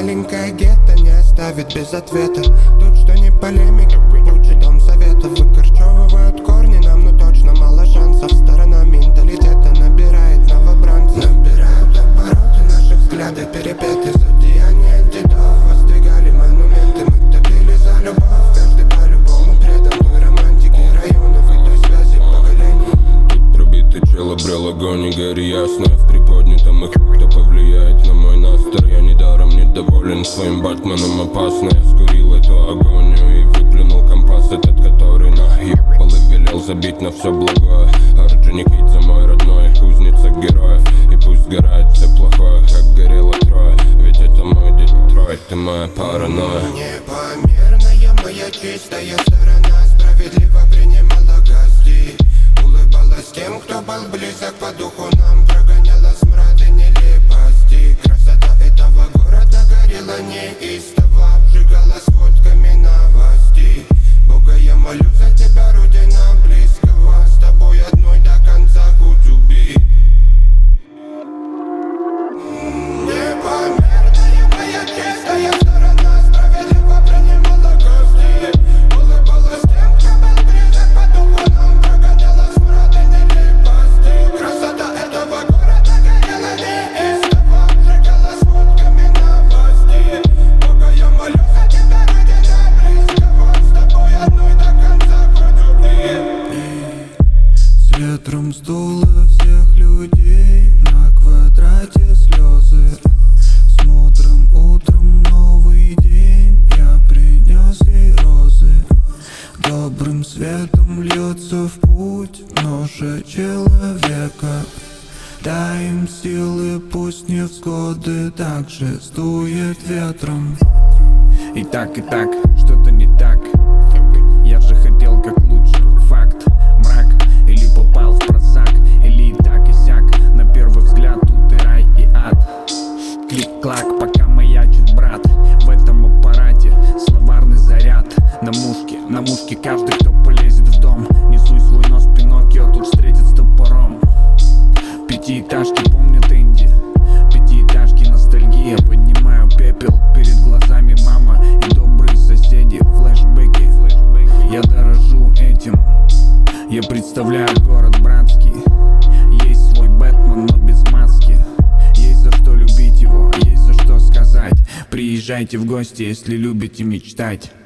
маленькое гетто не оставит без ответа. Тут что не полемика, лучше дом советов. Выкорчевывают корни нам, но точно мало шансов. Сторона менталитета набирает новобранцев. Набирают обороты, наши взгляды перепеты. Зодеяния дедов воздвигали монументы. Мы топили за любовь, каждый по-любому предан той романтики районов и той связи поколений. Тут пробитый чел обрел огонь, и гори ясно в приподнятом. И кто повлияет на мой настрой? Я недаром недоволен своим Батманом. Опасно, я скурил эту агонию и выплюнул компас этот, который наебал и велел забить на все благое. Орджоникидзе мой родной, кузница героев. И пусть сгорает все плохое, как горело Троя. Ведь это мой Детройт, ты моя паранойя. Непомерная моя чистая сторона справедливо принимала гостей. Улыбалась тем, кто был близок по духу нам. Прогоняла смрад и нелепости. Красота этого города горела неистово, обжигала сводками новостей. Бога, я молю за тебя, родина близкого. С тобой одной до конца кутюби. Непомерная моя чистая сторона справедливо принимала гостей. Улыбалась тем, кто был близок по духу нам. Прогоняла смрад и нелепости. Красота этого города горела неистово, обжигала сводками новостей. Бога, я молю за тебя, родина близкого. С тобой одной до конца кутюби. С ветром сдуло всех людей, на квадрате слезы. С мудрым утром новый день, я принес ей розы. Добрым светом льется в путь ноша человека. Дай им силы, пусть невзгоды также сдует ветром. И так, что-то не так. Я же хотел как лучше, факт. Мрак, или попал в просак, или и так и сяк. На первый взгляд тут и рай, и ад. Клик-клак, пока маячит брат. В этом аппарате словарный заряд. На мушке каждый, кто полезет в дом. Несуй свой нос, Пиноккио тут встретит с топором. Пятиэтажки помнят Энди. Пятиэтажки ностальгия. Поднимаю пепел, перед глазами мама и добрые соседи. Флэшбэки, я дорожу этим. Я представляю город братский. Есть свой Бэтмен, но без маски. Есть за что любить его, есть за что сказать. Приезжайте в гости, если любите мечтать.